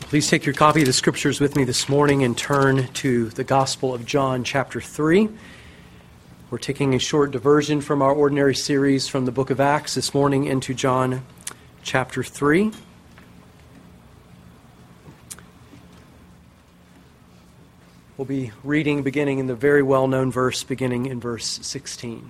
Please take your copy of the Scriptures with me this morning and turn to the Gospel of John, chapter 3. We're taking a short diversion from our ordinary series from the book of Acts this morning into John, chapter 3. We'll be reading beginning in the very well-known verse, beginning in verse 16.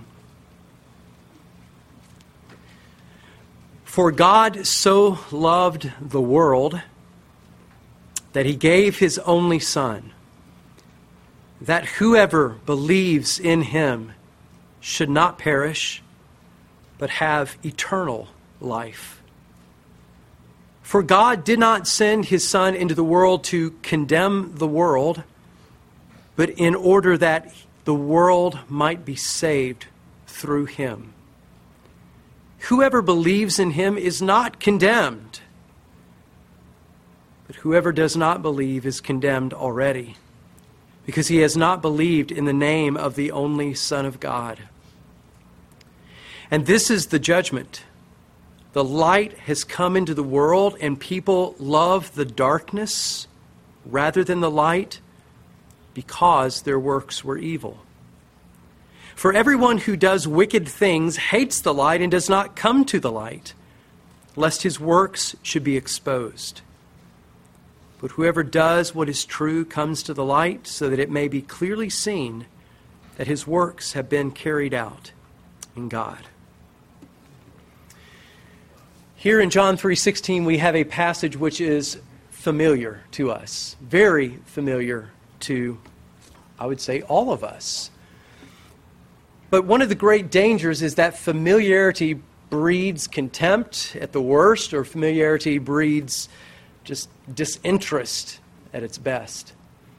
For God so loved the world that he gave his only Son, that whoever believes in him should not perish, but have eternal life. For God did not send his Son into the world to condemn the world, but in order that the world might be saved through him. Whoever believes in him is not condemned, but whoever does not believe is condemned already, because he has not believed in the name of the only Son of God. And this is the judgment. The light has come into the world, and people love the darkness rather than the light, because their works were evil. For everyone who does wicked things hates the light and does not come to the light, lest his works should be exposed. But whoever does what is true comes to the light, so that it may be clearly seen that his works have been carried out in God. Here in John 3:16, we have a passage which is familiar to us, very familiar to, I would say, all of us. But one of the great dangers is that familiarity breeds contempt at the worst, or familiarity breeds just disinterest at its best.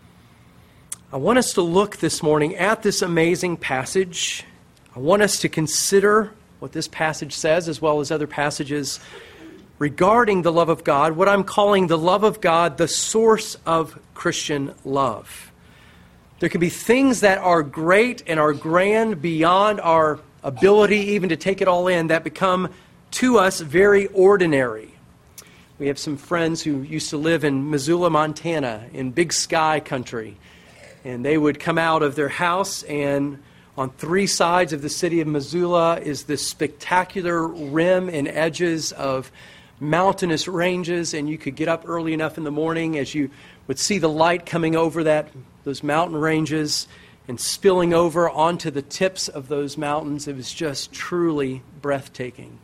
I want us to look this morning at this amazing passage. I want us to consider what this passage says, as well as other passages regarding the love of God, what I'm calling the love of God, the source of Christian love. There can be things that are great and are grand beyond our ability even to take it all in, that become to us very ordinary. We have some friends who used to live in Missoula, Montana, in Big Sky country. And they would come out of their house, and on three sides of the city of Missoula is this spectacular rim and edges of mountainous ranges, and you could get up early enough in the morning as you would see the light coming over those mountain ranges and spilling over onto the tips of those mountains. It was just truly breathtaking.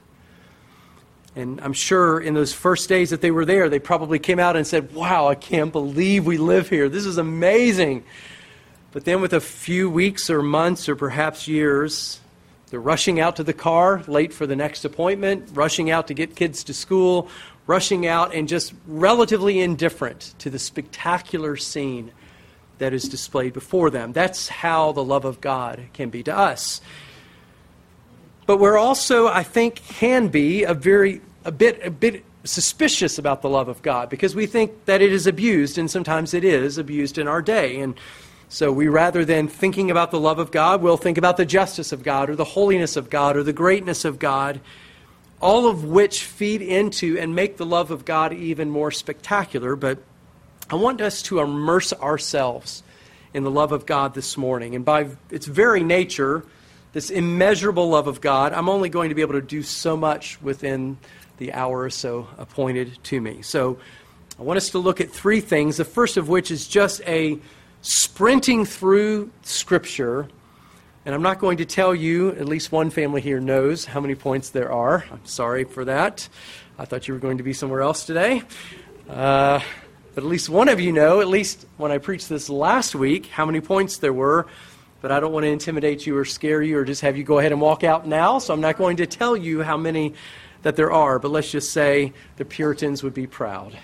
And I'm sure in those first days that they were there, they probably came out and said, "Wow, I can't believe we live here. This is amazing." But then with a few weeks or months or perhaps years, they're rushing out to the car, late for the next appointment, rushing out to get kids to school, rushing out and just relatively indifferent to the spectacular scene that is displayed before them. That's how the love of God can be to us. But we're also, I think, can be a bit suspicious about the love of God, because we think that it is abused, and sometimes it is abused in our day. And so we, rather than thinking about the love of God, we'll think about the justice of God, or the holiness of God, or the greatness of God, all of which feed into and make the love of God even more spectacular. But I want us to immerse ourselves in the love of God this morning. And by its very nature, this immeasurable love of God, I'm only going to be able to do so much within the hour or so appointed to me. So I want us to look at three things, the first of which is just a sprinting through Scripture. And I'm not going to tell you, at least one family here knows how many points there are. I'm sorry for that. I thought you were going to be somewhere else today. But at least one of you know, at least when I preached this last week, how many points there were. But I don't want to intimidate you or scare you or just have you go ahead and walk out now. So I'm not going to tell you how many that there are. But let's just say the Puritans would be proud.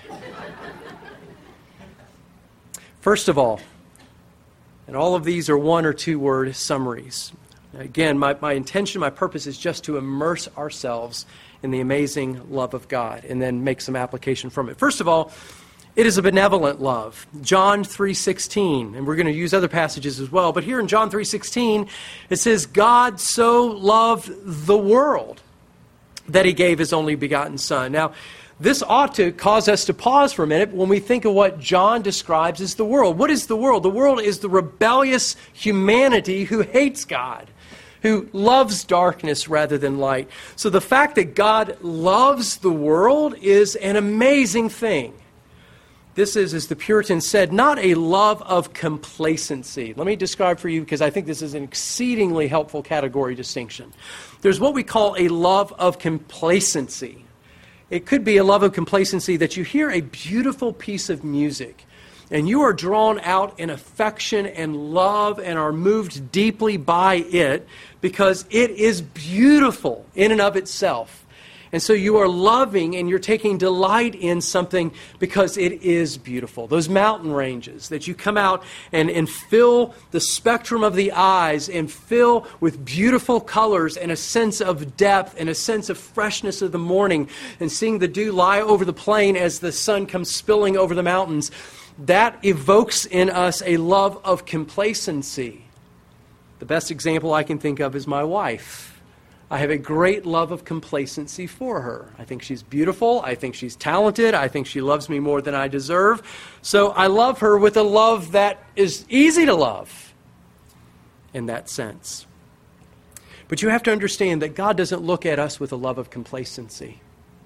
First of all, and all of these are one or two word summaries. Again, my intention, my purpose is just to immerse ourselves in the amazing love of God and then make some application from it. First of all, it is a benevolent love. John 3:16, and we're going to use other passages as well, but here in John 3:16, it says, God so loved the world that he gave his only begotten Son. Now, This ought to cause us to pause for a minute when we think of what John describes as the world. What is the world? The world is the rebellious humanity who hates God, who loves darkness rather than light. So the fact that God loves the world is an amazing thing. This is, as the Puritans said, not a love of complacency. Let me describe for you, because I think this is an exceedingly helpful category distinction. There's what we call a love of complacency. It could be a love of complacency that you hear a beautiful piece of music and you are drawn out in affection and love and are moved deeply by it because it is beautiful in and of itself. And so you are loving and you're taking delight in something because it is beautiful. Those mountain ranges that you come out and fill the spectrum of the eyes and fill with beautiful colors and a sense of depth and a sense of freshness of the morning, and seeing the dew lie over the plain as the sun comes spilling over the mountains, that evokes in us a love of complacency. The best example I can think of is my wife. I have a great love of complacency for her. I think she's beautiful. I think she's talented. I think she loves me more than I deserve. So I love her with a love that is easy to love in that sense. But you have to understand that God doesn't look at us with a love of complacency.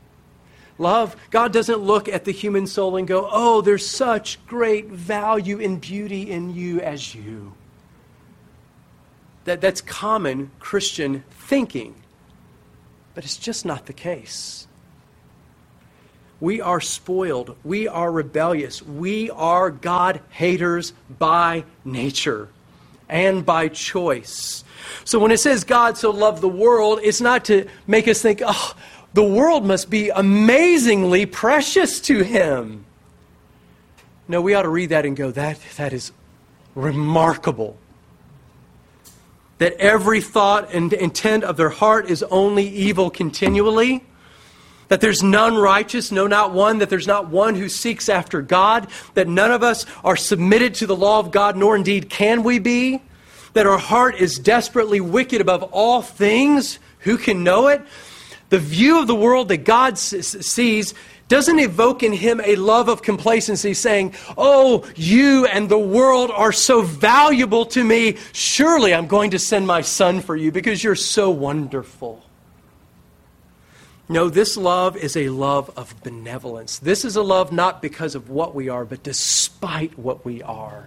God doesn't look at the human soul and go, oh, there's such great value and beauty in you as you. That's common Christian thinking. But it's just not the case. We are spoiled. We are rebellious. We are God haters by nature and by choice. So when it says God so loved the world, it's not to make us think, oh, the world must be amazingly precious to him. No, we ought to read that and go, that is remarkable. That every thought and intent of their heart is only evil continually. That there's none righteous, no, not one. That there's not one who seeks after God. That none of us are submitted to the law of God, nor indeed can we be. That our heart is desperately wicked above all things. Who can know it? The view of the world that God sees doesn't evoke in him a love of complacency saying, oh, you and the world are so valuable to me. Surely I'm going to send my son for you because you're so wonderful. No, this love is a love of benevolence. This is a love not because of what we are, but despite what we are.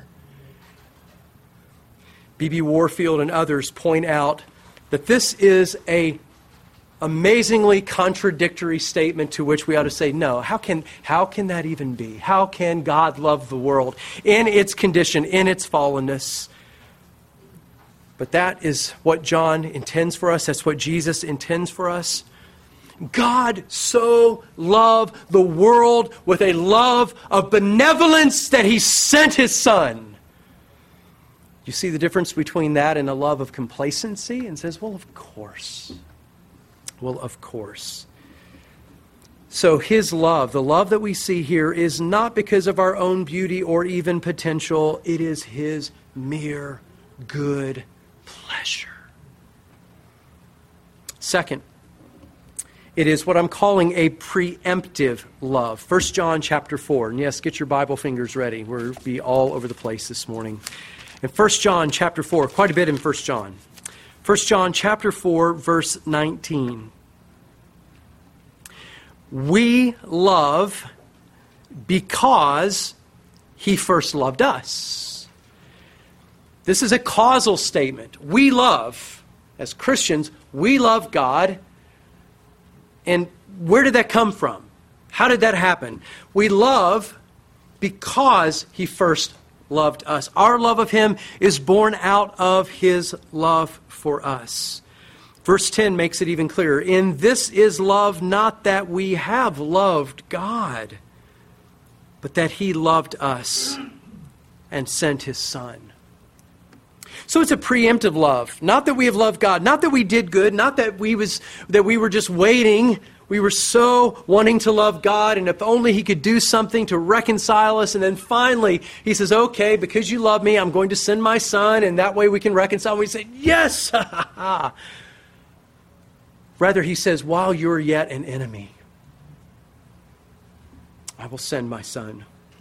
B.B. Warfield and others point out that this is a amazingly contradictory statement to which we ought to say, no, how can that even be? How can God love the world in its condition, in its fallenness? But that is what John intends for us. That's what Jesus intends for us. God so loved the world with a love of benevolence that he sent his son. You see the difference between that and a love of complacency? And says, well, of course. Well, of course. So his love, the love that we see here, is not because of our own beauty or even potential. It is his mere good pleasure. Second, it is what I'm calling a preemptive love. 1 John chapter 4. And yes, get your Bible fingers ready. We'll be all over the place this morning. In 1 John chapter 4, quite a bit in 1 John. 1 John chapter 4, verse 19. We love because he first loved us. This is a causal statement. We love, as Christians, we love God. And where did that come from? How did that happen? We love because he first loved us. Our love of him is born out of his love for us. Verse 10 makes it even clearer. In this is love, not that we have loved God, but that he loved us and sent his son. So it's a preemptive love. Not that we have loved God, not that we did good, not that we were just waiting. We were so wanting to love God, and if only he could do something to reconcile us. And then finally, he says, okay, because you love me, I'm going to send my son, and that way we can reconcile. And we say, yes! Rather, he says, while you're yet an enemy, I will send my Son.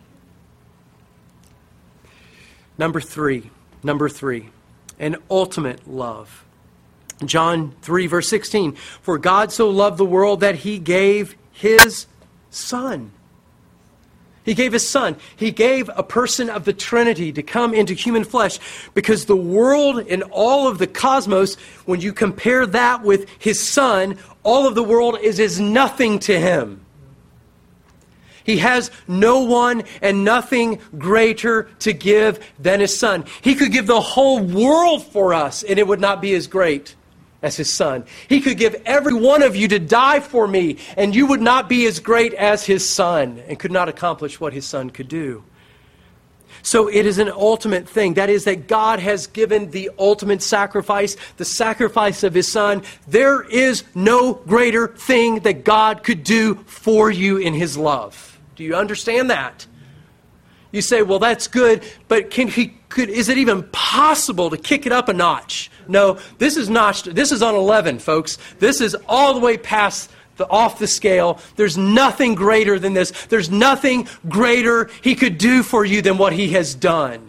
Number three, an ultimate love. John 3, verse 16, for God so loved the world that he gave his Son. He gave his Son. He gave a person of the Trinity to come into human flesh, because the world and all of the cosmos, when you compare that with his Son, all of the world is as nothing to him. He has no one and nothing greater to give than his Son. He could give the whole world for us, and it would not be as great as his Son. He could give every one of you to die for me, and you would not be as great as his Son, and could not accomplish what his Son could do. So it is an ultimate thing. That is, that God has given the ultimate sacrifice, the sacrifice of his Son. There is no greater thing that God could do for you in his love. Do you understand that? You say, well, that's good, but is it even possible to kick it up a notch? No, this is on 11, folks. This is all the way past off the scale. There's nothing greater than this. There's nothing greater he could do for you than what he has done.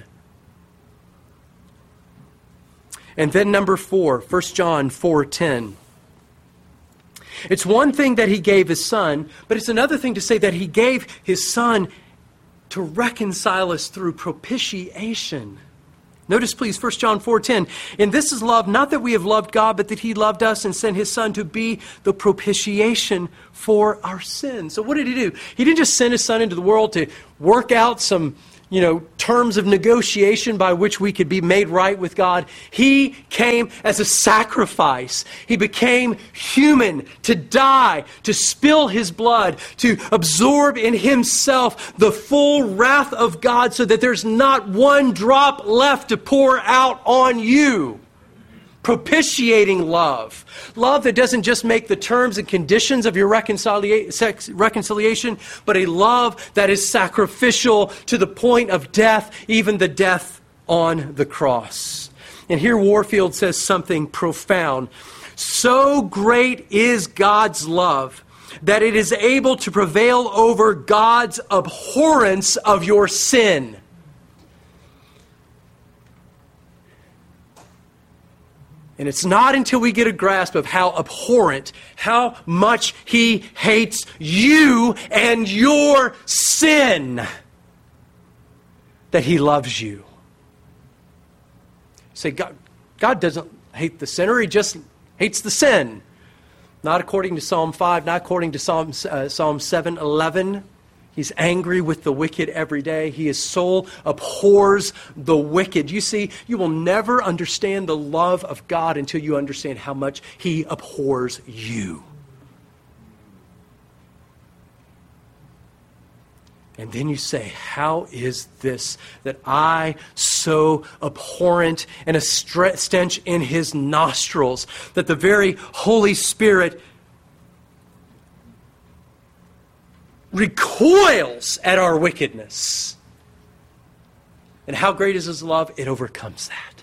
And then number 4, 1 John 4:10. It's one thing that he gave his Son, but it's another thing to say that he gave his Son to reconcile us through propitiation. Notice, please, 1 John 4:10. And this is love, not that we have loved God, but that he loved us and sent his Son to be the propitiation for our sins. So what did he do? He didn't just send his Son into the world to work out some, terms of negotiation by which we could be made right with God. He came as a sacrifice. He became human to die, to spill his blood, to absorb in himself the full wrath of God so that there's not one drop left to pour out on you. Propitiating love. Love that doesn't just make the terms and conditions of your reconciliation, but a love that is sacrificial to the point of death, even the death on the cross. And here Warfield says something profound. So great is God's love that it is able to prevail over God's abhorrence of your sin. And it's not until we get a grasp of how abhorrent, how much he hates you and your sin, that he loves you. Say, God doesn't hate the sinner, he just hates the sin. Not according to Psalm 5, not according to Psalm 7:11. He's angry with the wicked every day. His soul abhors the wicked. You see, you will never understand the love of God until you understand how much he abhors you. And then you say, how is this that I, so abhorrent and a stench in his nostrils, that the very Holy Spirit recoils at our wickedness? And how great is his love? It overcomes that.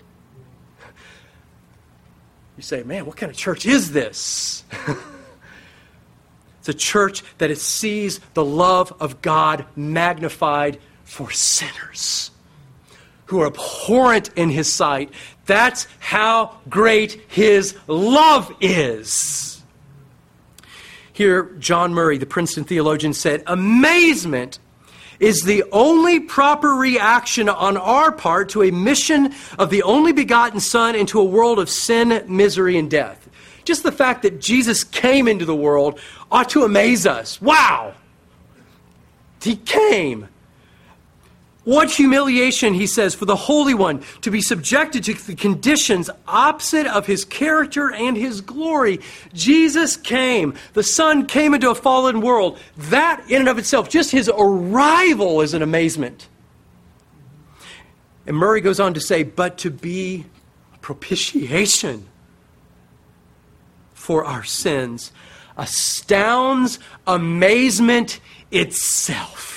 You say, man, what kind of church is this? It's a church that it sees the love of God magnified for sinners who are abhorrent in his sight. That's how great his love is. Here, John Murray, the Princeton theologian, said, amazement is the only proper reaction on our part to a mission of the only begotten Son into a world of sin, misery, and death. Just the fact that Jesus came into the world ought to amaze us. Wow! He came. What humiliation, he says, for the Holy One to be subjected to the conditions opposite of his character and his glory. Jesus came. The Son came into a fallen world. That in and of itself, just his arrival is an amazement. And Murray goes on to say, but to be propitiation for our sins astounds amazement itself.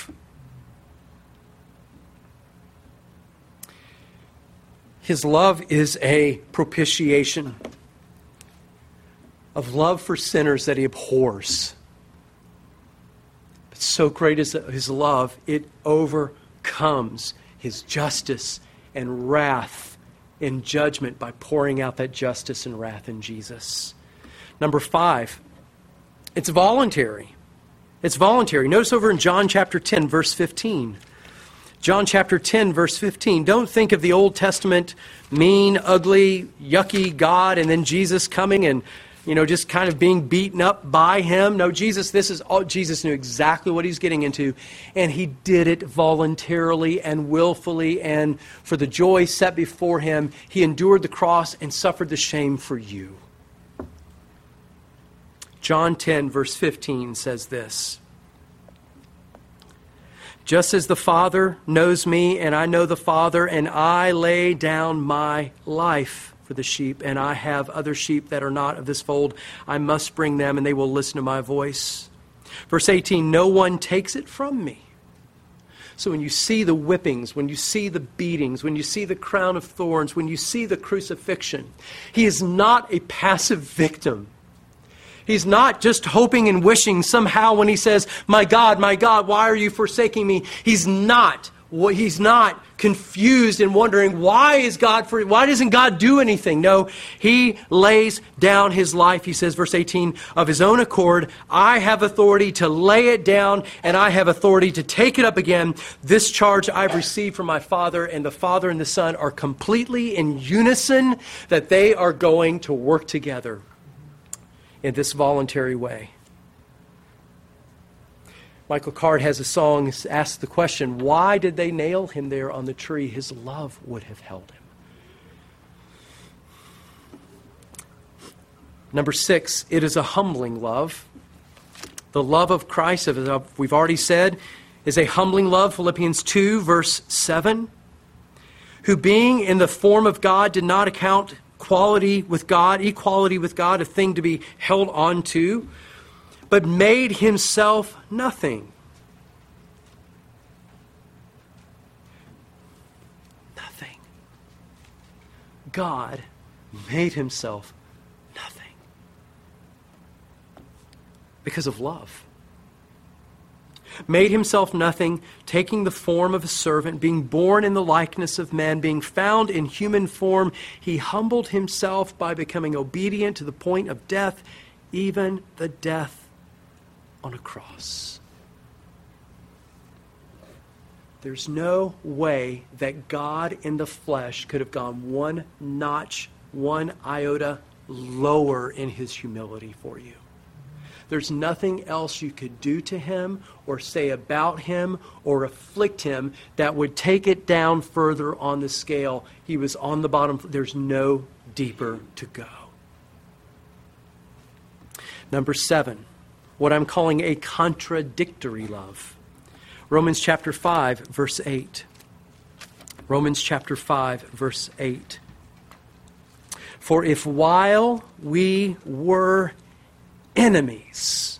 His love is a propitiation of love for sinners that he abhors. So great is his love, it overcomes his justice and wrath in judgment by pouring out that justice and wrath in Jesus. Number 5, it's voluntary. It's voluntary. Notice over in John chapter 10, verse 15. John chapter 10, verse 15. Don't think of the Old Testament mean, ugly, yucky God and then Jesus coming and, just kind of being beaten up by him. No, Jesus knew exactly what he's getting into, and he did it voluntarily and willfully, and for the joy set before him, he endured the cross and suffered the shame for you. John 10, verse 15 says this: "Just as the Father knows me, and I know the Father, and I lay down my life for the sheep, and I have other sheep that are not of this fold. I must bring them, and they will listen to my voice." Verse 18, "No one takes it from me." So when you see the whippings, when you see the beatings, when you see the crown of thorns, when you see the crucifixion, he is not a passive victim. He's not just hoping and wishing somehow when he says, my God, why are you forsaking me?" He's not confused and wondering, why doesn't God do anything? No, he lays down his life. He says, verse 18, "Of his own accord, I have authority to lay it down, and I have authority to take it up again. This charge I've received from my Father," and the Father and the Son are completely in unison that they are going to work together in this voluntary way. Michael Card has a song that asks the question, why did they nail him there on the tree? His love would have held him. Number 6, it is a humbling love. The love of Christ, as we've already said, is a humbling love. Philippians 2, verse 7. "Who being in the form of God did not account equality with God, a thing to be held on to, but made himself nothing." Nothing. God made himself nothing because of love. Made himself nothing, taking the form of a servant, being born in the likeness of men, being found in human form, he humbled himself by becoming obedient to the point of death, even the death on a cross. There's no way that God in the flesh could have gone one notch, one iota lower in his humility for you. There's nothing else you could do to him or say about him or afflict him that would take it down further on the scale. He was on the bottom. There's no deeper to go. Number 7, what I'm calling a contradictory love. Romans chapter 5, verse 8. Romans chapter 5, verse 8. "For if while we were enemies."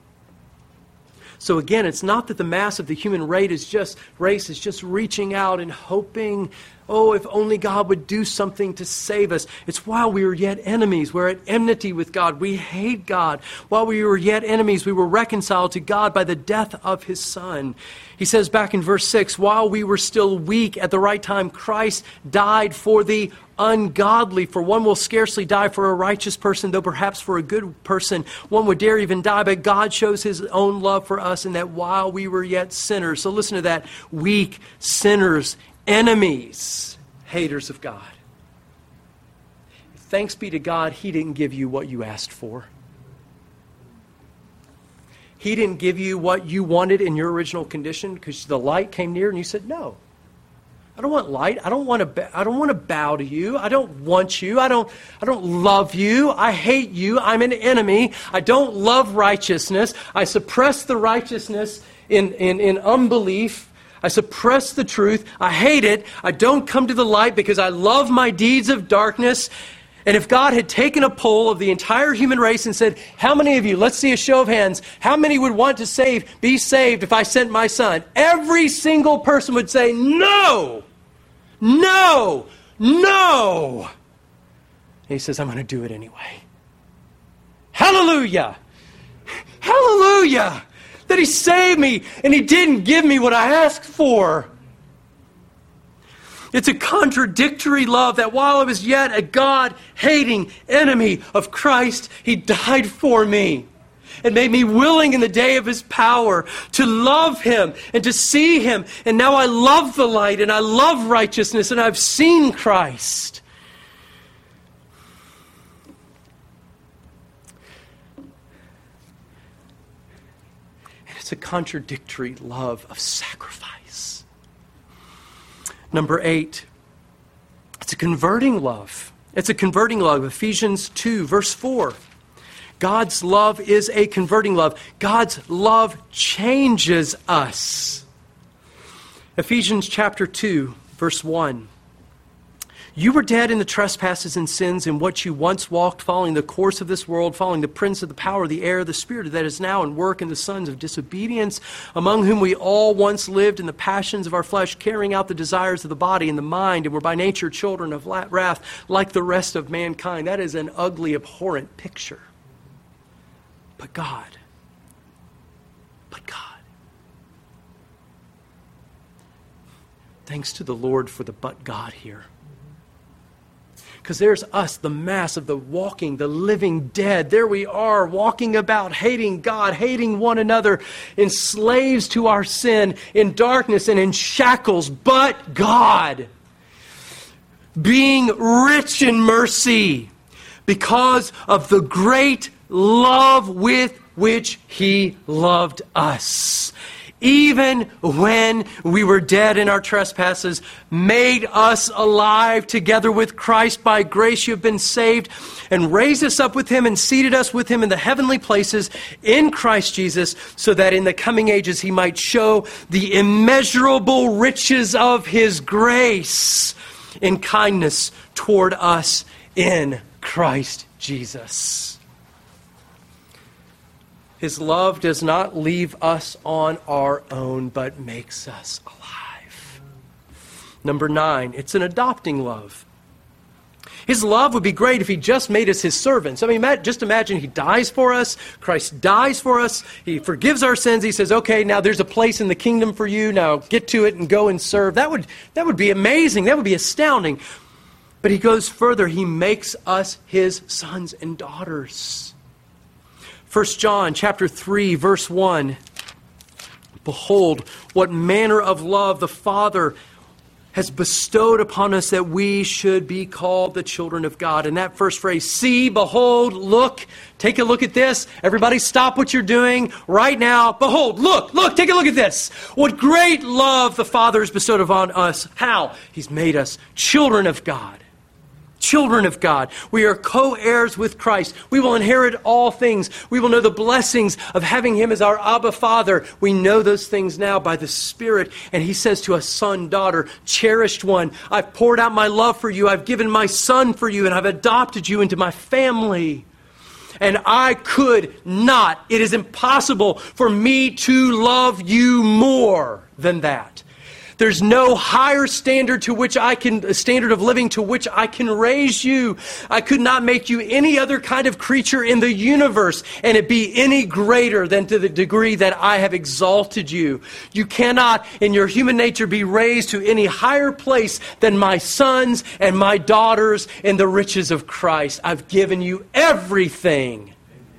So again, it's not that the mass of the human race is just reaching out and hoping, if only God would do something to save us. It's while we were yet enemies. We're at enmity with God. We hate God. While we were yet enemies, we were reconciled to God by the death of his Son. He says back in verse 6, "While we were still weak, at the right time, Christ died for the ungodly. For one will scarcely die for a righteous person, though perhaps for a good person one would dare even die. But God shows his own love for us in that while we were yet sinners." So listen to that. Weak, sinners, enemies, haters of God. Thanks be to God, he didn't give you what you asked for. He didn't give you what you wanted in your original condition because the light came near and you said, "No. I don't want light. I don't want to bow to you. I don't want you. I don't love you. I hate you. I'm an enemy. I don't love righteousness. I suppress the righteousness in unbelief. I suppress the truth. I hate it. I don't come to the light because I love my deeds of darkness." And if God had taken a poll of the entire human race and said, "How many of you, let's see a show of hands, how many would want to be saved if I sent my Son?" Every single person would say, "No, no, no." And he says, "I'm going to do it anyway." Hallelujah! Hallelujah! That He saved me and He didn't give me what I asked for. It's a contradictory love that while I was yet a God-hating enemy of Christ, He died for me and made me willing in the day of His power to love Him and to see Him. And now I love the light and I love righteousness and I've seen Christ. And it's a contradictory love of sacrifice. Number 8, it's a converting love. It's a converting love. Ephesians 2, verse 4. God's love is a converting love. God's love changes us. Ephesians chapter 2, verse 1. You were dead in the trespasses and sins in what you once walked, following the course of this world, following the prince of the power of the air, the spirit that is now at work in the sons of disobedience, among whom we all once lived in the passions of our flesh, carrying out the desires of the body and the mind, and were by nature children of wrath, like the rest of mankind. That is an ugly, abhorrent picture. But God. Thanks to the Lord for the but God here. Because there's us, the mass of the walking, the living dead. There we are, walking about, hating God, hating one another, enslaved to our sin, in darkness and in shackles. But God, being rich in mercy, because of the great love with which He loved us, even when we were dead in our trespasses, made us alive together with Christ. By grace you have been saved, and raised us up with Him and seated us with Him in the heavenly places in Christ Jesus, so that in the coming ages He might show the immeasurable riches of His grace in kindness toward us in Christ Jesus. His love does not leave us on our own, but makes us alive. Number 9, it's an adopting love. His love would be great if He just made us His servants. I mean, just imagine He dies for us. Christ dies for us. He forgives our sins. He says, okay, now there's a place in the kingdom for you. Now get to it and go and serve. That would be amazing. That would be astounding. But He goes further. He makes us His sons and daughters. 1 John chapter 3, verse 1. Behold, what manner of love the Father has bestowed upon us, that we should be called the children of God. And that first phrase, see, behold, look, take a look at this. Everybody stop what you're doing right now. Behold, look, take a look at this. What great love the Father has bestowed upon us. How? He's made us children of God. Children of God. We are co-heirs with Christ. We will inherit all things. We will know the blessings of having Him as our Abba Father. We know those things now by the Spirit. And He says to us, son, daughter, cherished one, I've poured out my love for you. I've given my Son for you, and I've adopted you into my family. And I could not, it is impossible for me to love you more than that. There's no higher standard standard of living to which I can raise you. I could not make you any other kind of creature in the universe and it be any greater than to the degree that I have exalted you. You cannot, in your human nature, be raised to any higher place than my sons and my daughters in the riches of Christ. I've given you everything.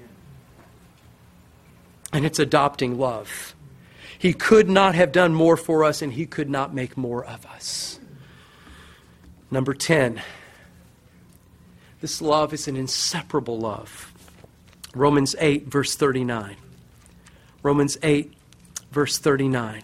And it's adopting love. He could not have done more for us, and He could not make more of us. Number 10, this love is an inseparable love. Romans 8, verse 39. Romans 8, verse 39.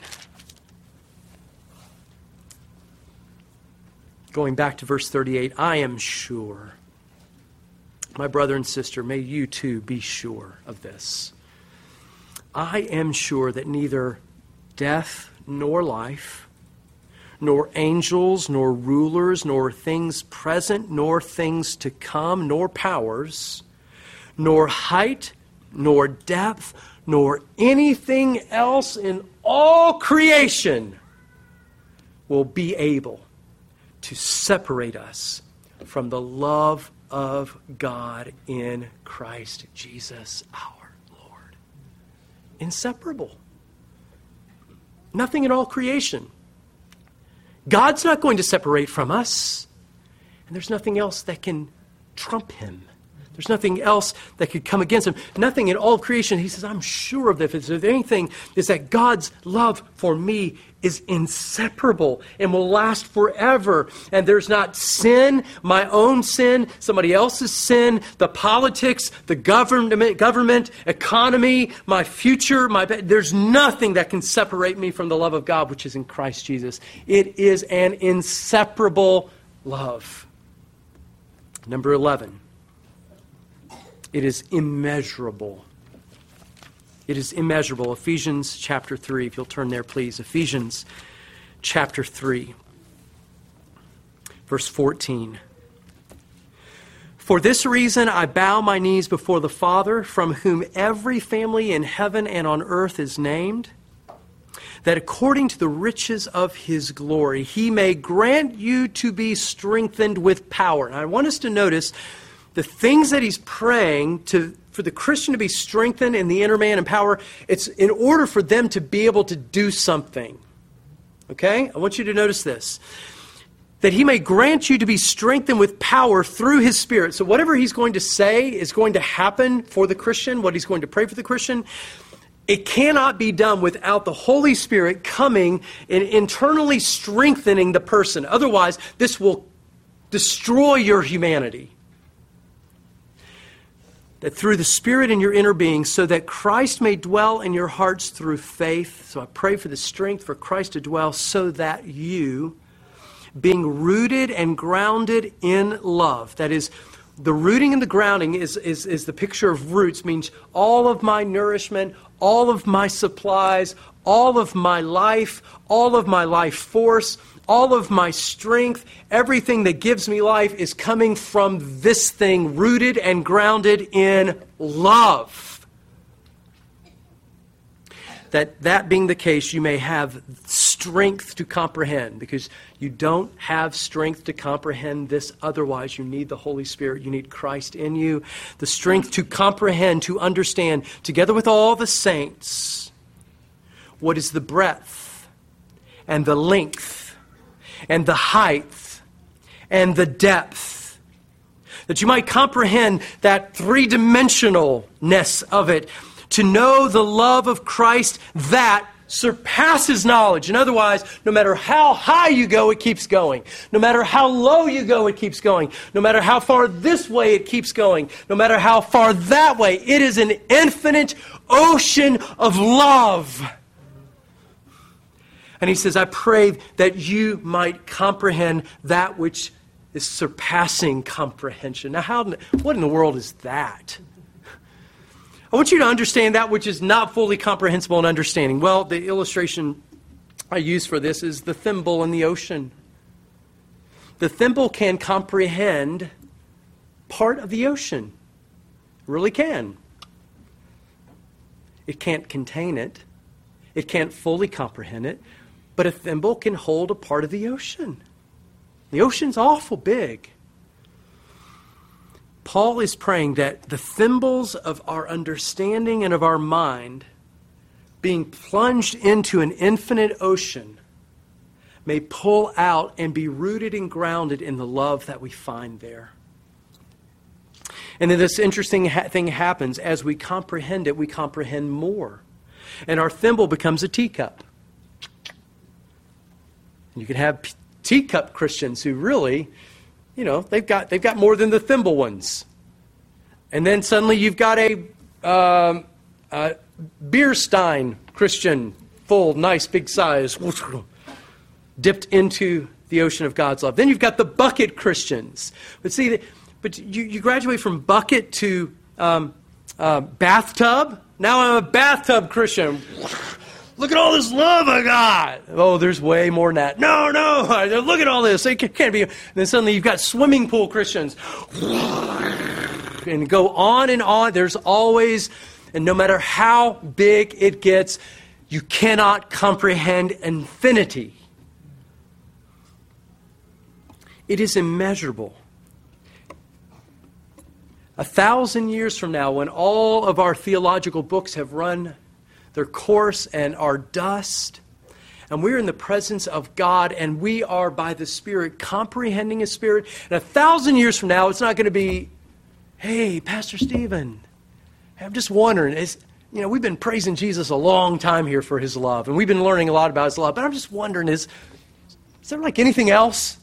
Going back to verse 38, I am sure, my brother and sister, may you too be sure of this. I am sure that neither death nor life, nor angels, nor rulers, nor things present, nor things to come, nor powers, nor height, nor depth, nor anything else in all creation will be able to separate us from the love of God in Christ Jesus our Lord. inseparable. Nothing in all creation. God's not going to separate from us. And there's nothing else that can trump him. There's nothing else that could come against him. Nothing in all creation. He says, I'm sure of this. If there's anything, is that God's love for me is inseparable and will last forever. And there's not sin, my own sin, somebody else's sin, the politics, the government, economy, my future. There's nothing that can separate me from the love of God, which is in Christ Jesus. It is an inseparable love. Number 11. It is immeasurable. It is immeasurable. Ephesians chapter 3, if you'll turn there, please. Ephesians chapter 3, verse 14. For this reason I bow my knees before the Father, from whom every family in heaven and on earth is named, that according to the riches of his glory, he may grant you to be strengthened with power. And I want us to notice the things that he's praying for the Christian to be strengthened in the inner man and power. It's in order for them to be able to do something. Okay? I want you to notice this. That he may grant you to be strengthened with power through his Spirit. So whatever he's going to say is going to happen for the Christian, what he's going to pray for the Christian, it cannot be done without the Holy Spirit coming and internally strengthening the person. Otherwise, this will destroy your humanity. That through the Spirit in your inner being, so that Christ may dwell in your hearts through faith. So I pray for the strength for Christ to dwell, so that you, being rooted and grounded in love. That is, the rooting and the grounding is the picture of roots, means all of my nourishment, all of my supplies, all of my life force, all of my strength, everything that gives me life is coming from this thing, rooted and grounded in love. That being the case, you may have strength to comprehend, because you don't have strength to comprehend this otherwise. You need the Holy Spirit. You need Christ in you. The strength to comprehend, to understand, together with all the saints, what is the breadth and the length and the height and the depth, that you might comprehend that three-dimensionalness of it, to know the love of Christ that surpasses knowledge. And otherwise, no matter how high you go, it keeps going. No matter how low you go, it keeps going. No matter how far this way, it keeps going. No matter how far that way, it is an infinite ocean of love. And he says, I pray that you might comprehend that which is surpassing comprehension. Now, what in the world is that? I want you to understand that which is not fully comprehensible in understanding. Well, the illustration I use for this is the thimble in the ocean. The thimble can comprehend part of the ocean. It really can. It can't contain it. It can't fully comprehend it. But a thimble can hold a part of the ocean. The ocean's awful big. Paul is praying that the thimbles of our understanding and of our mind, being plunged into an infinite ocean, may pull out and be rooted and grounded in the love that we find there. And then this interesting thing happens. As we comprehend it, we comprehend more. And our thimble becomes a teacup. You can have teacup Christians who really, they've got more than the thimble ones. And then suddenly you've got a beer stein Christian, full, nice, big size, dipped into the ocean of God's love. Then you've got the bucket Christians. But you graduate from bucket to bathtub. Now I'm a bathtub Christian. Look at all this love I got. Oh, there's way more than that. No. Look at all this. It can't be. And then suddenly you've got swimming pool Christians. And go on and on. There's always, and no matter how big it gets, you cannot comprehend infinity. It is immeasurable. 1,000 years from now, when all of our theological books have run They're coarse and are dust. And we're in the presence of God, and we are, by the Spirit, comprehending His Spirit. And 1,000 years from now, it's not going to be, hey, Pastor Stephen, I'm just wondering, we've been praising Jesus a long time here for His love, and we've been learning a lot about His love, but I'm just wondering, is there like anything else?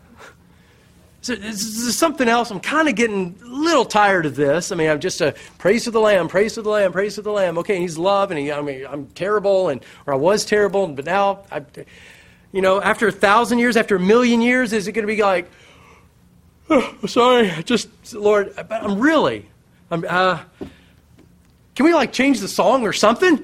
Is there something else? I'm kind of getting a little tired of this. I mean, I'm just praise to the Lamb, praise to the Lamb, praise to the Lamb. Okay, and He's love, and I'm terrible, or I was terrible, but now, after 1,000 years, after 1,000,000 years, is it going to be like, oh, sorry, Lord, can we like change the song or something?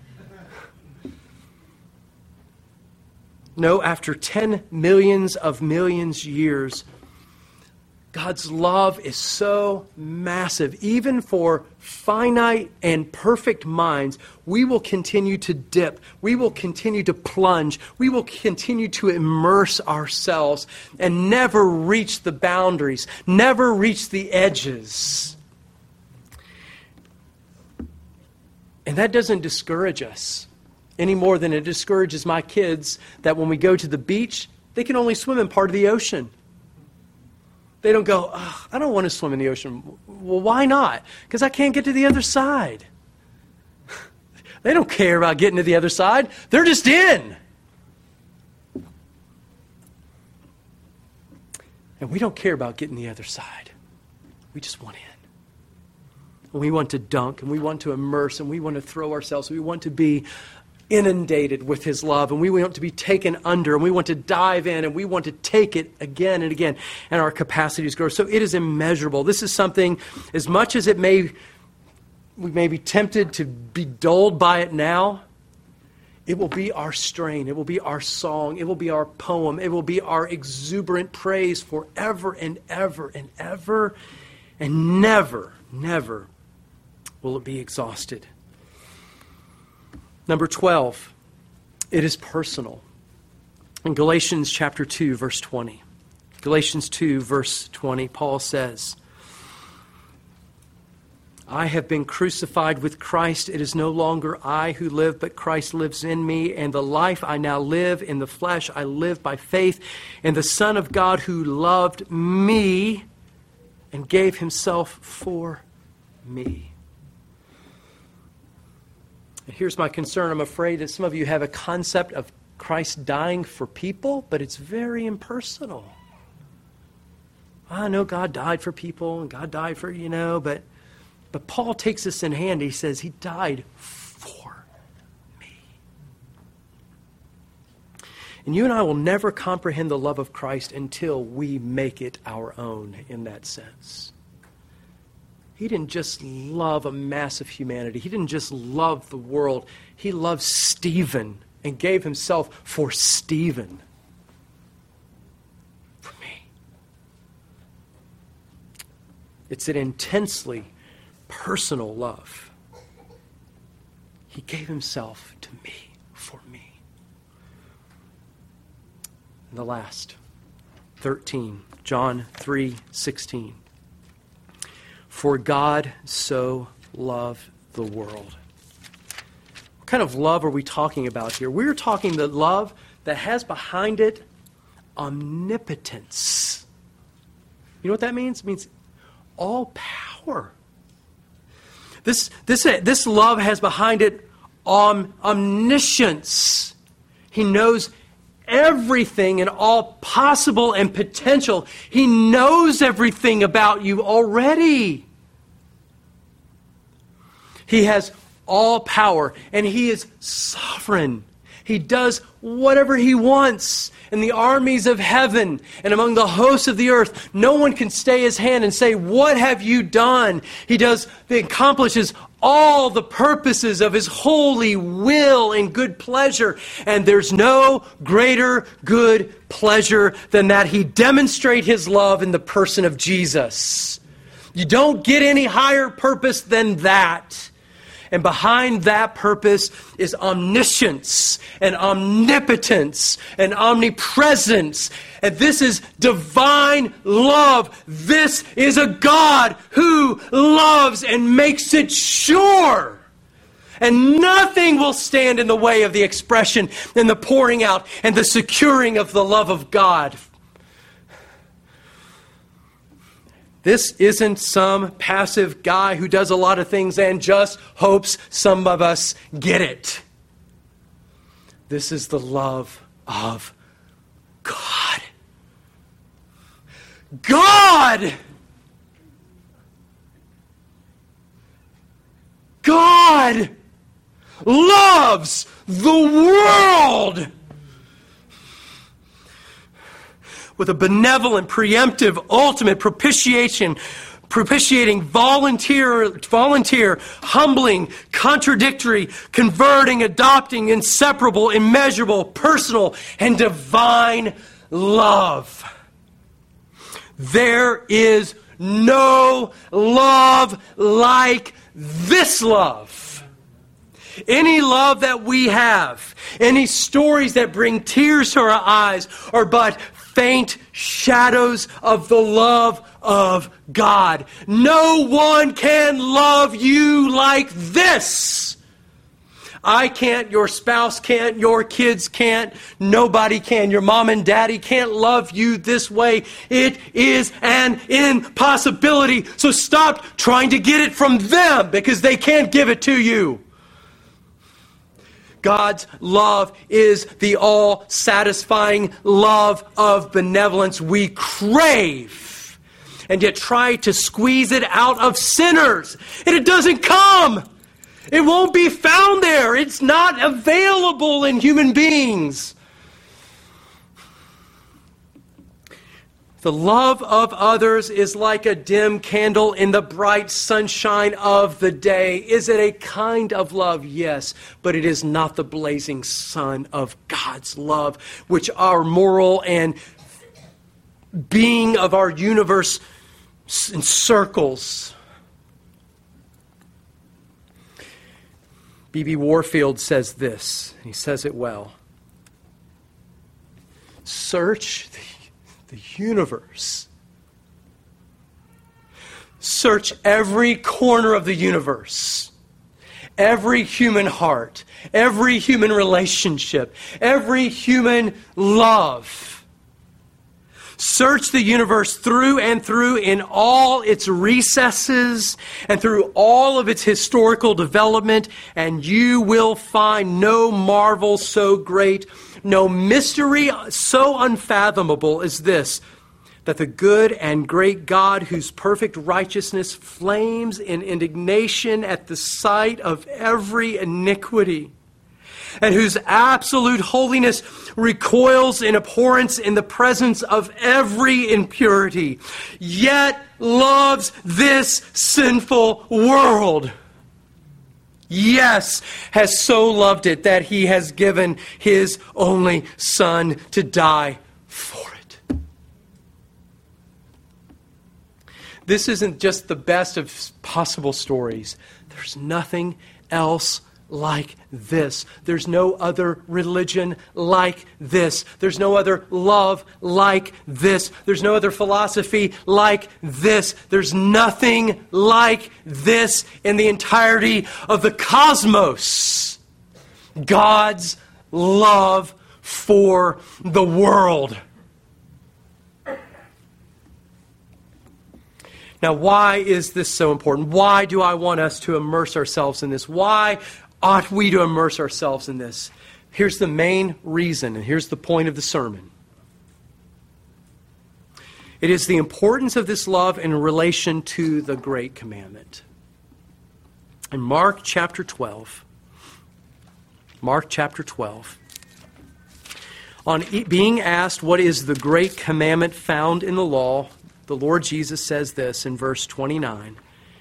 No, after 10 millions of millions years, God's love is so massive. Even for finite and perfect minds, we will continue to dip. We will continue to plunge. We will continue to immerse ourselves and never reach the boundaries, never reach the edges. And that doesn't discourage us any more than it discourages my kids that when we go to the beach, they can only swim in part of the ocean. They don't go, oh, I don't want to swim in the ocean. Well, why not? Because I can't get to the other side. They don't care about getting to the other side. They're just in. And we don't care about getting the other side. We just want in. And we want to dunk, and we want to immerse, and we want to throw ourselves. We want to be inundated with His love, and we want to be taken under, and we want to dive in, and we want to take it again and again, and our capacities grow. So it is immeasurable. This is something, as much as we may be tempted to be dulled by it now, it will be our strain, it will be our song, it will be our poem, it will be our exuberant praise forever and ever and ever, and never, never will it be exhausted. Number 12, it is personal. In Galatians chapter 2, verse 20. Galatians 2, verse 20, Paul says, I have been crucified with Christ. It is no longer I who live, but Christ lives in me. And the life I now live in the flesh, I live by faith in the Son of God who loved me and gave Himself for me. Here's my concern. I'm afraid that some of you have a concept of Christ dying for people, but it's very impersonal. I know God died for people, and God died for, but Paul takes this in hand. He says, He died for me. And you and I will never comprehend the love of Christ until we make it our own in that sense. He didn't just love a mass of humanity. He didn't just love the world. He loved Stephen and gave Himself for Stephen. For me. It's an intensely personal love. He gave Himself to me, for me. And the last, 13, John 3:16. For God so loved the world. What kind of love are we talking about here? We're talking the love that has behind it omnipotence. You know what that means? It means all power. This love has behind it omniscience. He knows everything and all possible and potential. He knows everything about you already. He has all power, and He is sovereign. He does whatever He wants. In the armies of heaven and among the hosts of the earth, no one can stay His hand and say, what have you done? He accomplishes all the purposes of His holy will and good pleasure. And there's no greater good pleasure than that He demonstrate His love in the person of Jesus. You don't get any higher purpose than that. And behind that purpose is omniscience and omnipotence and omnipresence. And this is divine love. This is a God who loves and makes it sure. And nothing will stand in the way of the expression and the pouring out and the securing of the love of God. This isn't some passive guy who does a lot of things and just hopes some of us get it. This is the love of God. God! God loves the world with a benevolent, preemptive, ultimate propitiating, volunteer, humbling, contradictory, converting, adopting, inseparable, immeasurable, personal, and divine love. There is no love like this love. Any love that we have, any stories that bring tears to our eyes are but faint shadows of the love of God. No one can love you like this. I can't, your spouse can't, your kids can't, nobody can. Your mom and daddy can't love you this way. It is an impossibility. So stop trying to get it from them because they can't give it to you. God's love is the all-satisfying love of benevolence we crave, and yet try to squeeze it out of sinners. And it doesn't come. It won't be found there. It's not available in human beings. The love of others is like a dim candle in the bright sunshine of the day. Is it a kind of love? Yes, but it is not the blazing sun of God's love, which our moral and being of our universe encircles. B.B. Warfield says this, and he says it well. Search the universe. Search every corner of the universe. Every human heart. Every human relationship. Every human love. Search the universe through and through in all its recesses and through all of its historical development, and you will find no marvel so great, no mystery so unfathomable as this, that the good and great God, whose perfect righteousness flames in indignation at the sight of every iniquity, and whose absolute holiness recoils in abhorrence in the presence of every impurity, yet loves this sinful world. Yes, has so loved it that he has given his only Son to die for it. This isn't just the best of possible stories. There's nothing else like this. There's no other religion like this. There's no other love like this. There's no other philosophy like this. There's nothing like this in the entirety of the cosmos. God's love for the world. Now, why is this so important? Why do I want us to immerse ourselves in this? Why ought we to immerse ourselves in this? Here's the main reason, and here's the point of the sermon. It is the importance of this love in relation to the great commandment. In Mark chapter 12, on being asked what is the great commandment found in the law, the Lord Jesus says this in verse 29.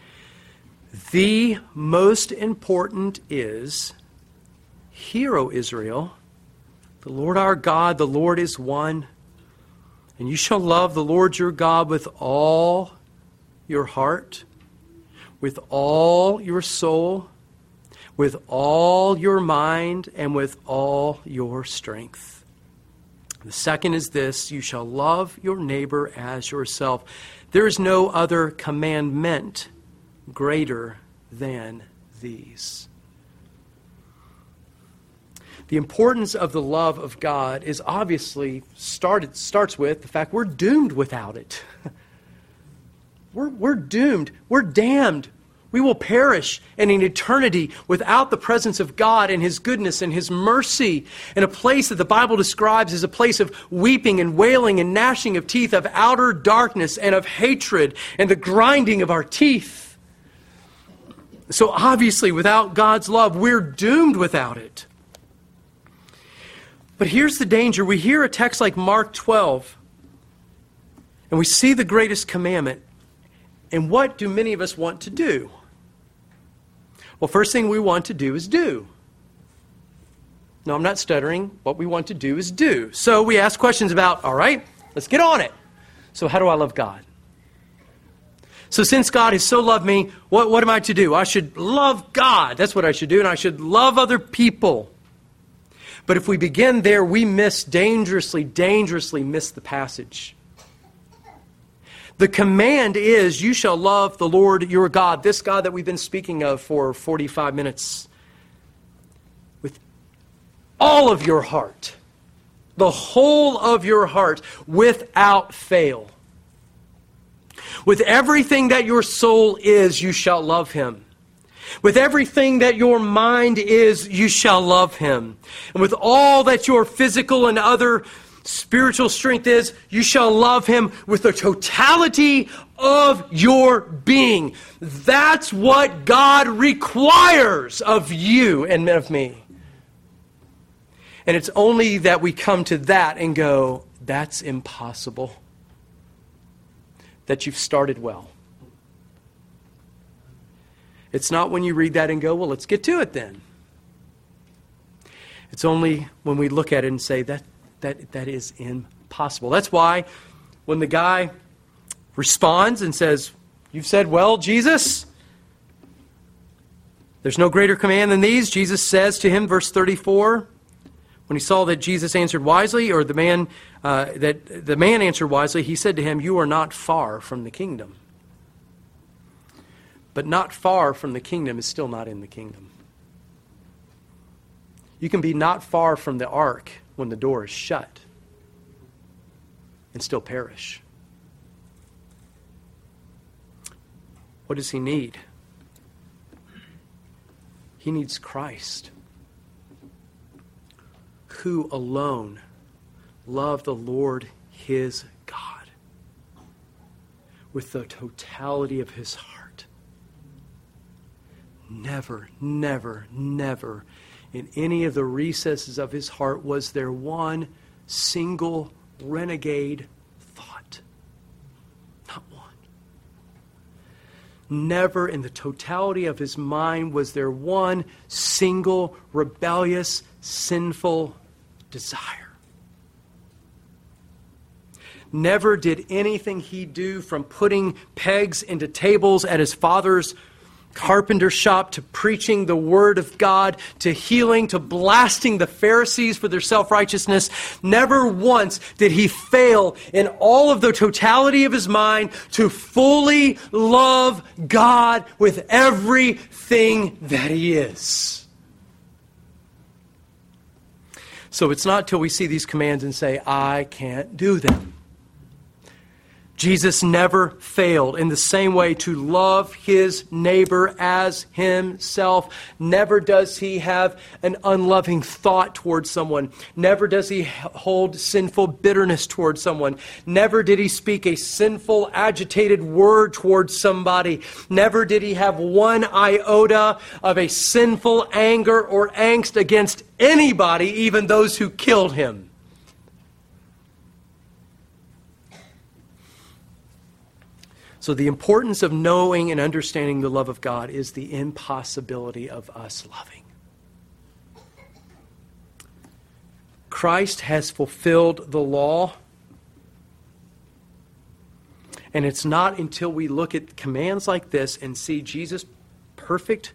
The most important is, hear, O Israel, the Lord our God, the Lord is one, and you shall love the Lord your God with all your heart, with all your soul, with all your mind, and with all your strength. The second is this, you shall love your neighbor as yourself. There is no other commandment greater than these. The importance of the love of God is obviously starts with the fact we're doomed without it. We're doomed. We're damned. We will perish in an eternity without the presence of God and His goodness and His mercy, in a place that the Bible describes as a place of weeping and wailing and gnashing of teeth, of outer darkness and of hatred and the grinding of our teeth. So obviously, without God's love, we're doomed without it. But here's the danger. We hear a text like Mark 12, and we see the greatest commandment. And what do many of us want to do? Well, first thing we want to do is do. No, I'm not stuttering. What we want to do is do. So we ask questions about, all right, let's get on it. So how do I love God? So since God has so loved me, what am I to do? I should love God. That's what I should do. And I should love other people. But if we begin there, we dangerously miss the passage. The command is, you shall love the Lord your God, this God that we've been speaking of for 45 minutes, with all of your heart, the whole of your heart, without fail. With everything that your soul is, you shall love Him. With everything that your mind is, you shall love Him. And with all that your physical and other spiritual strength is, you shall love Him with the totality of your being. That's what God requires of you and of me. And it's only that we come to that and go, that's impossible, that you've started well. It's not when you read that and go, well, let's get to it then. It's only when we look at it and say, that is impossible. That's why when the guy responds and says, you've said well, Jesus, there's no greater command than these. Jesus says to him, verse 34, when he saw that Jesus answered wisely, or the man answered wisely, he said to him, you are not far from the kingdom. But not far from the kingdom is still not in the kingdom. You can be not far from the ark when the door is shut and still perish. What does he need? He needs Christ, who alone loved the Lord his God with the totality of his heart. Never, never, never in any of the recesses of his heart was there one single renegade thought. Not one. Never in the totality of his mind was there one single rebellious, sinful desire. Never did anything he do, from putting pegs into tables at his father's carpenter shop, to preaching the word of God, to healing, to blasting the Pharisees for their self-righteousness. Never once did he fail in all of the totality of his mind to fully love God with everything that he is. So it's not till we see these commands and say, I can't do them. Jesus never failed in the same way to love his neighbor as himself. Never does he have an unloving thought towards someone. Never does he hold sinful bitterness towards someone. Never did he speak a sinful, agitated word towards somebody. Never did he have one iota of a sinful anger or angst against anybody, even those who killed him. So the importance of knowing and understanding the love of God is the impossibility of us loving. Christ has fulfilled the law. And it's not until we look at commands like this and see Jesus' perfect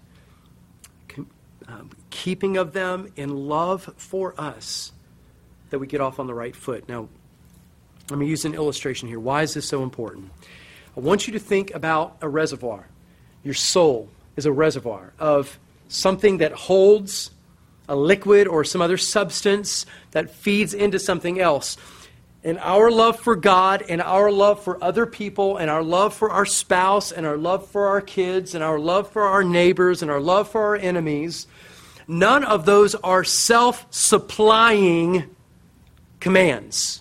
keeping of them in love for us that we get off on the right foot. Now, let me use an illustration here. Why is this so important? I want you to think about a reservoir. Your soul is a reservoir of something that holds a liquid or some other substance that feeds into something else. And our love for God and our love for other people and our love for our spouse and our love for our kids and our love for our neighbors and our love for our enemies, none of those are self-supplying commands.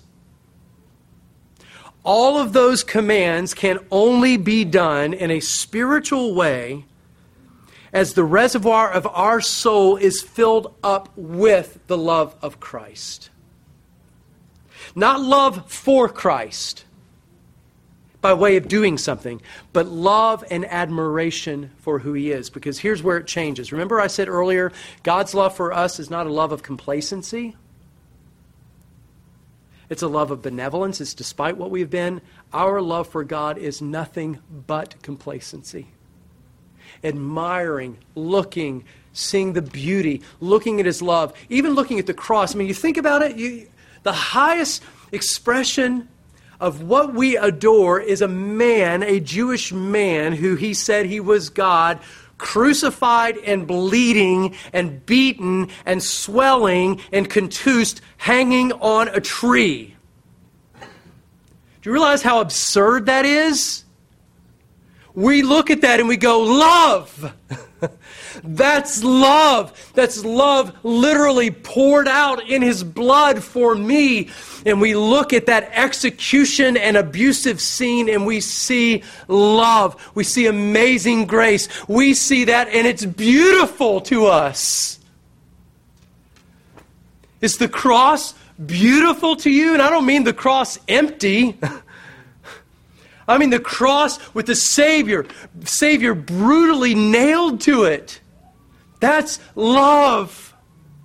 All of those commands can only be done in a spiritual way as the reservoir of our soul is filled up with the love of Christ. Not love for Christ by way of doing something, but love and admiration for who He is. Because here's where it changes. Remember I said earlier, God's love for us is not a love of complacency. It's a love of benevolence. It's despite what we've been. Our love for God is nothing but complacency. Admiring, looking, seeing the beauty, looking at His love, even looking at the cross. I mean, you think about it, the highest expression of what we adore is a man, a Jewish man, who He said He was God, crucified and bleeding and beaten and swelling and contused, hanging on a tree. Do you realize how absurd that is? We look at that and we go, love! That's love. That's love literally poured out in His blood for me. And we look at that execution and abusive scene and we see love. We see amazing grace. We see that and it's beautiful to us. Is the cross beautiful to you? And I don't mean the cross empty. I mean the cross with the Savior brutally nailed to it. That's love.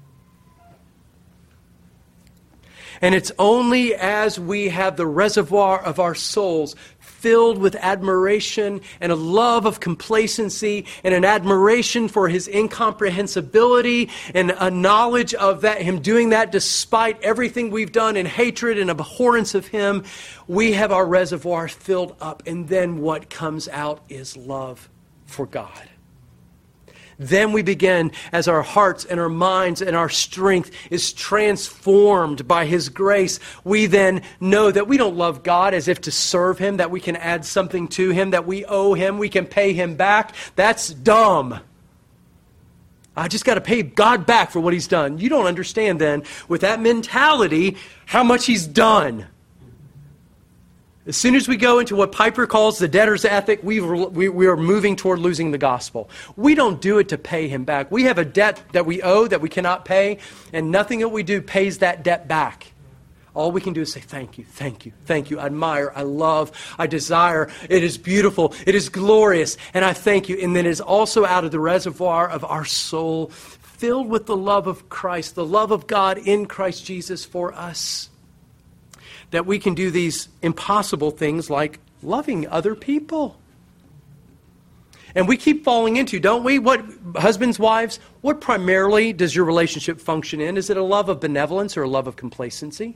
And it's only as we have the reservoir of our souls filled with admiration and a love of complacency and an admiration for His incomprehensibility and a knowledge of that, Him doing that despite everything we've done in hatred and abhorrence of Him, we have our reservoir filled up. And then what comes out is love for God. Then we begin, as our hearts and our minds and our strength is transformed by His grace, we then know that we don't love God as if to serve Him, that we can add something to Him, that we owe Him, we can pay Him back. That's dumb. I just got to pay God back for what He's done. You don't understand then, with that mentality, how much He's done. As soon as we go into what Piper calls the debtor's ethic, we are moving toward losing the gospel. We don't do it to pay Him back. We have a debt that we owe that we cannot pay, and nothing that we do pays that debt back. All we can do is say, thank you, thank you, thank you. I admire, I love, I desire. It is beautiful, it is glorious, and I thank you. And then it is also out of the reservoir of our soul, filled with the love of Christ, the love of God in Christ Jesus for us, that we can do these impossible things like loving other people. And we keep falling into, don't we? What, husbands, wives, what primarily does your relationship function in? Is it a love of benevolence or a love of complacency?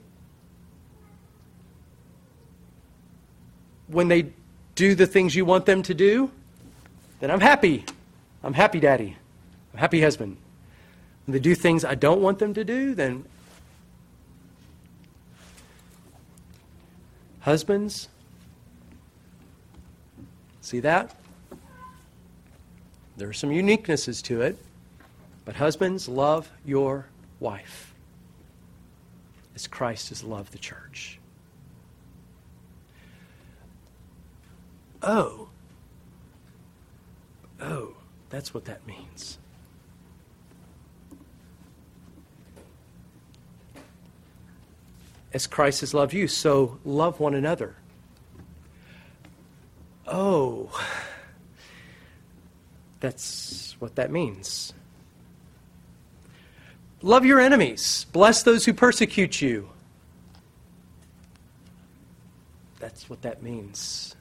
When they do the things you want them to do, then I'm happy. I'm happy daddy. I'm happy husband. When they do things I don't want them to do, then husbands, see that? There are some uniquenesses to it, but husbands, love your wife as Christ has loved the church. Oh, that's what that means. As Christ has loved you, so love one another. Oh, that's what that means. Love your enemies. Bless those who persecute you. That's what that means.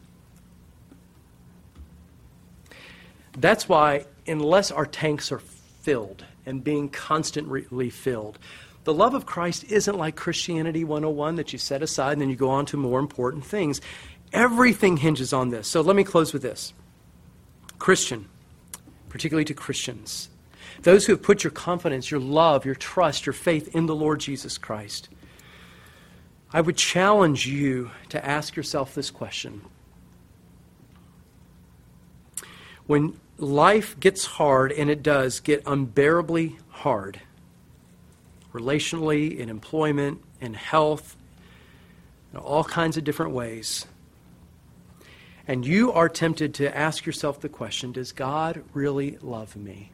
That's why, unless our tanks are filled and being constantly filled, the love of Christ isn't like Christianity 101 that you set aside and then you go on to more important things. Everything hinges on this. So let me close with this. Christian, particularly to Christians, those who have put your confidence, your love, your trust, your faith in the Lord Jesus Christ, I would challenge you to ask yourself this question. When life gets hard, and it does get unbearably hard, relationally, in employment, in health, in all kinds of different ways, and you are tempted to ask yourself the question, does God really love me?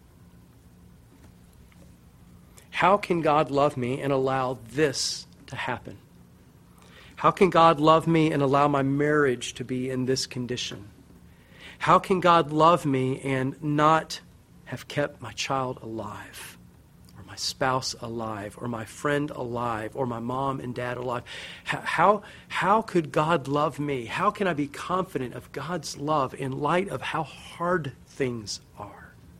How can God love me and allow this to happen? How can God love me and allow my marriage to be in this condition? How can God love me and not have kept my child alive, or my spouse alive, or my friend alive, or my mom and dad alive? How could God love me? How can I be confident of God's love in light of how hard things are?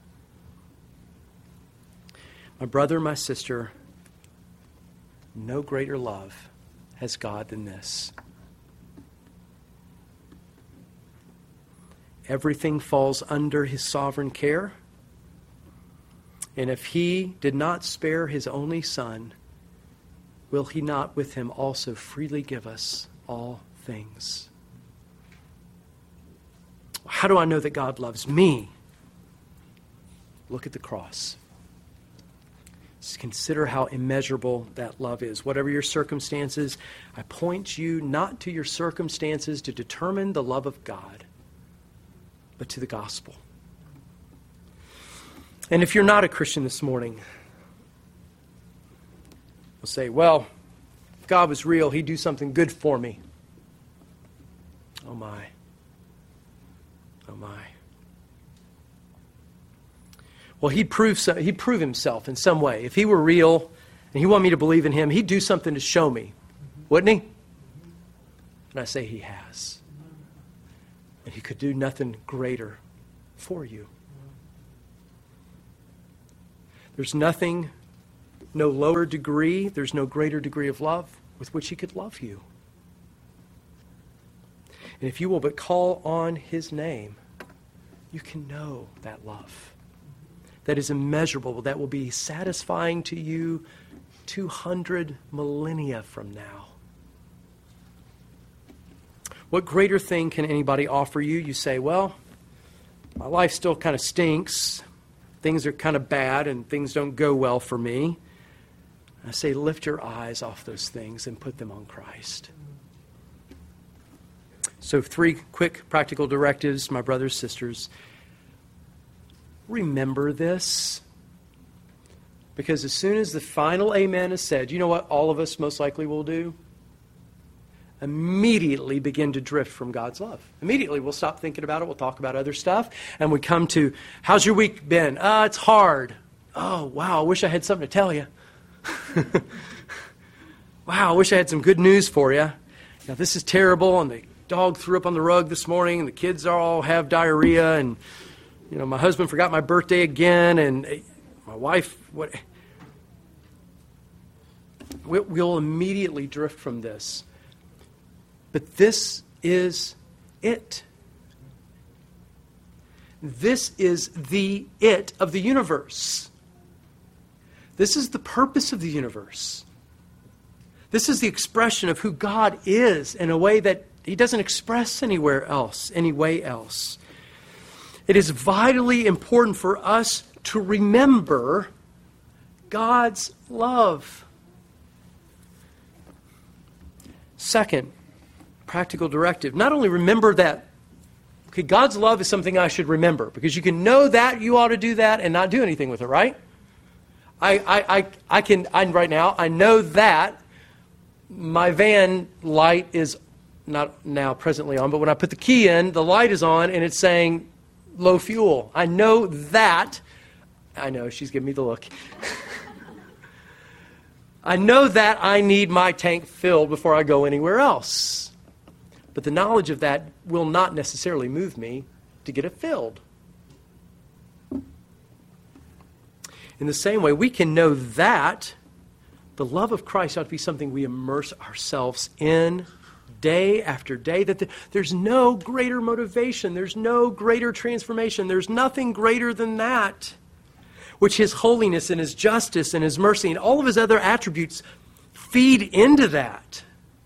My brother, my sister, no greater love has God than this. Everything falls under his sovereign care. And if he did not spare his only Son, will he not with him also freely give us all things? How do I know that God loves me? Look at the cross. Just consider how immeasurable that love is. Whatever your circumstances, I point you not to your circumstances to determine the love of God, but to the gospel. And if you're not a Christian this morning, you'll say, well, if God was real, he'd do something good for me. Oh my. Oh my. Well, he'd prove himself in some way. If he were real and he wanted me to believe in him, he'd do something to show me, wouldn't he? And I say he has. And he could do nothing greater for you. There's nothing, no lower degree, there's no greater degree of love with which he could love you. And if you will but call on his name, you can know that love. That is immeasurable, that will be satisfying to you 200 millennia from now. What greater thing can anybody offer you? You say, well, my life still kind of stinks. Things are kind of bad and things don't go well for me. I say, lift your eyes off those things and put them on Christ. So 3 quick practical directives, my brothers, sisters. Remember this. Because as soon as the final amen is said, you know what all of us most likely will do? Immediately begin to drift from God's love. Immediately we'll stop thinking about it. We'll talk about other stuff. And we come to, how's your week been? It's hard. Oh, wow, I wish I had something to tell you. Wow, I wish I had some good news for you. Now, this is terrible, and the dog threw up on the rug this morning, and the kids all have diarrhea, and my husband forgot my birthday again, and my wife, we'll immediately drift from this. But this is it. This is the it of the universe. This is the purpose of the universe. This is the expression of who God is in a way that he doesn't express anywhere else, any way else. It is vitally important for us to remember God's love. Second, practical directive. Not only remember that, okay, God's love is something I should remember, because you can know that, you ought to do that, and not do anything with it, right? Right now, I know that my van light is not now presently on, but when I put the key in, the light is on, and it's saying low fuel. I know that. I know, she's giving me the look. I know that I need my tank filled before I go anywhere else. But the knowledge of that will not necessarily move me to get it filled. In the same way, we can know that the love of Christ ought to be something we immerse ourselves in day after day, that there's no greater motivation, there's no greater transformation, there's nothing greater than that. which His holiness and His justice and His mercy and all of His other attributes feed into that.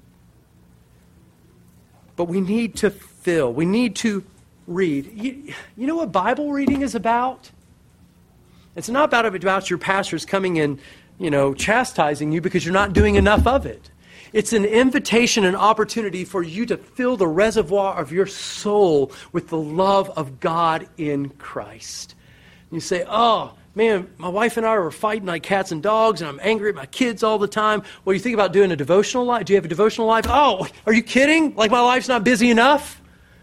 But we need to fill. We need to read. You know what Bible reading is about? It's not about your pastors coming and, chastising you because you're not doing enough of it. It's an invitation, an opportunity for you to fill the reservoir of your soul with the love of God in Christ. You say, oh, man, my wife and I were fighting like cats and dogs, and I'm angry at my kids all the time. Well, you think about doing a devotional life? Do you have a devotional life? Oh, are you kidding? Like my life's not busy enough?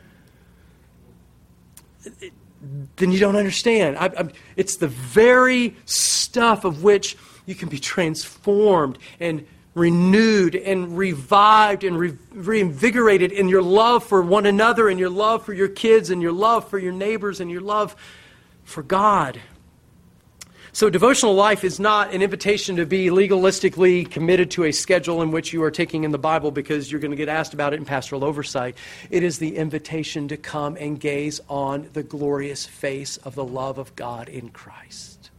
Then you don't understand. It's the very stuff of which you can be transformed and renewed and revived and reinvigorated in your love for one another and your love for your kids and your love for your neighbors and your love for God. So devotional life is not an invitation to be legalistically committed to a schedule in which you are taking in the Bible because you're going to get asked about it in pastoral oversight. It is the invitation to come and gaze on the glorious face of the love of God in Christ.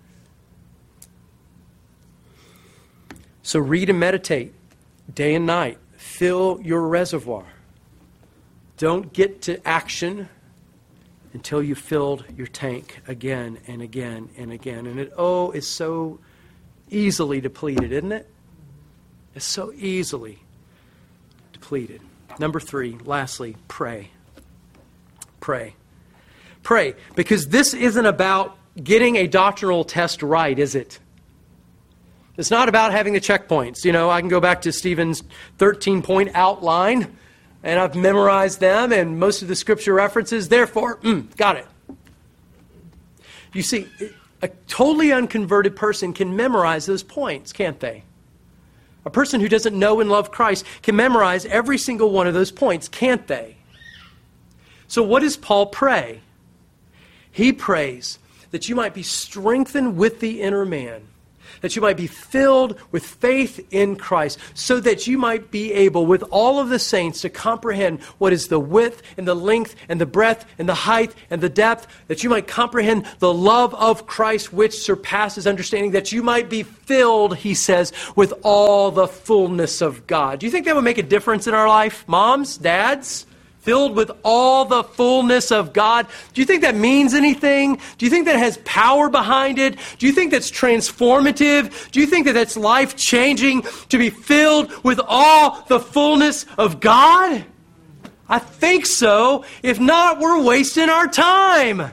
So read and meditate day and night. Fill your reservoir. Don't get to action until you've filled your tank again and again and again. And it is so easily depleted, isn't it? It's so easily depleted. Number 3, lastly, pray. Pray. Pray. Because this isn't about getting a doctrinal test right, is it? It's not about having the checkpoints. I can go back to Stephen's 13-point outline, and I've memorized them and most of the scripture references. Therefore, got it. You see, a totally unconverted person can memorize those points, can't they? A person who doesn't know and love Christ can memorize every single one of those points, can't they? So what does Paul pray? He prays that you might be strengthened with the inner man, that you might be filled with faith in Christ, so that you might be able, with all of the saints, to comprehend what is the width and the length and the breadth and the height and the depth, that you might comprehend the love of Christ which surpasses understanding, that you might be filled, he says, with all the fullness of God. Do you think that would make a difference in our life? Moms, dads? Filled with all the fullness of God. Do you think that means anything? Do you think that has power behind it? Do you think that's transformative? Do you think that that's life-changing to be filled with all the fullness of God? I think so. If not, we're wasting our time.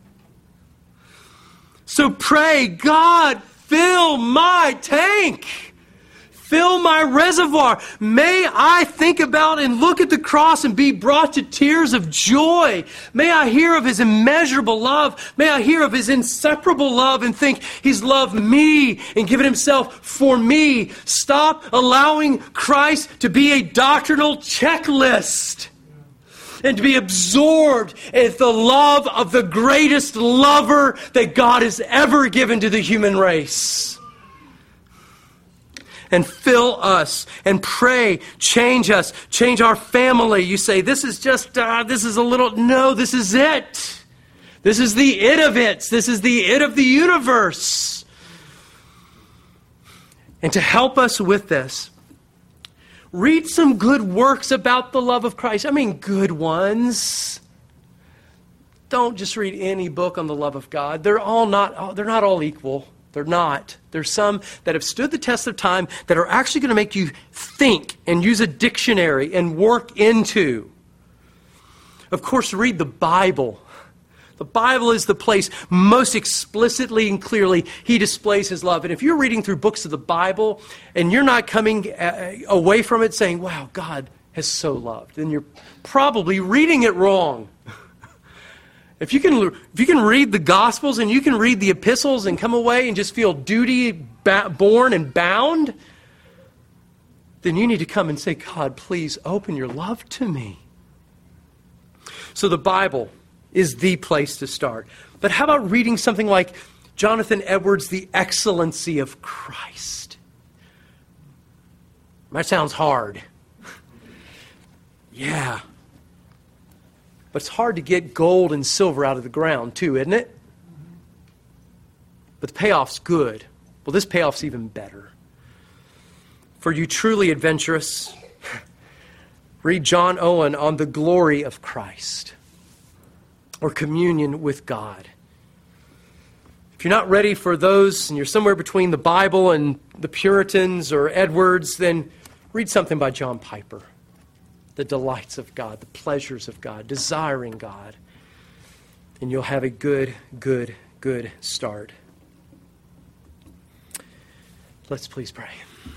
So pray, God, fill my tank. Fill my reservoir. May I think about and look at the cross and be brought to tears of joy. May I hear of His immeasurable love. May I hear of His inseparable love and think He's loved me and given Himself for me. Stop allowing Christ to be a doctrinal checklist and to be absorbed in the love of the greatest lover that God has ever given to the human race. And fill us and pray, change us, change our family. You say, this is just, this is a little, no, this is it. This is the it of it. This is the it of the universe. And to help us with this, read some good works about the love of Christ. I mean, good ones. Don't just read any book on the love of God. They're not all equal. They're not. There's some that have stood the test of time that are actually going to make you think and use a dictionary and work into. Of course, read the Bible. The Bible is the place most explicitly and clearly He displays His love. And if you're reading through books of the Bible and you're not coming away from it saying, wow, God has so loved, then you're probably reading it wrong. If you can read the Gospels and you can read the epistles and come away and just feel duty-born and bound, then you need to come and say, God, please open your love to me. So the Bible is the place to start. But how about reading something like Jonathan Edwards' The Excellency of Christ? That sounds hard. Yeah. But it's hard to get gold and silver out of the ground too, isn't it? but the payoff's good. Well, this payoff's even better. For you truly adventurous, read John Owen on the glory of Christ or communion with God. If you're not ready for those and you're somewhere between the Bible and the Puritans or Edwards, then read something by John Piper. The delights of God, the pleasures of God, desiring God. And you'll have a good start. Let's please pray.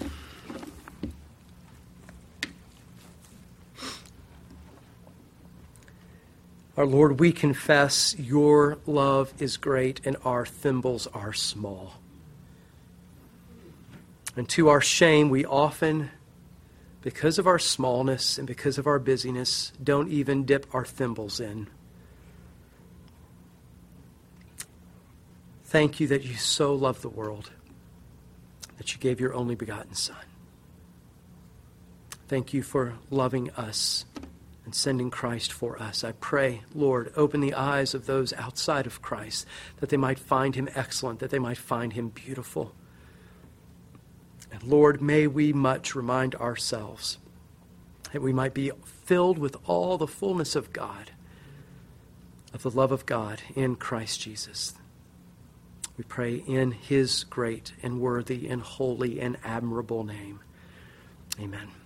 Our Lord, we confess your love is great and our thimbles are small. And to our shame, we often, because of our smallness and because of our busyness, don't even dip our thimbles in. Thank you that you so love the world, that you gave your only begotten Son. Thank you for loving us and sending Christ for us. I pray, Lord, open the eyes of those outside of Christ, that they might find him excellent, that they might find him beautiful. And Lord, may we much remind ourselves that we might be filled with all the fullness of God, of the love of God in Christ Jesus. We pray in his great and worthy and holy and admirable name. Amen.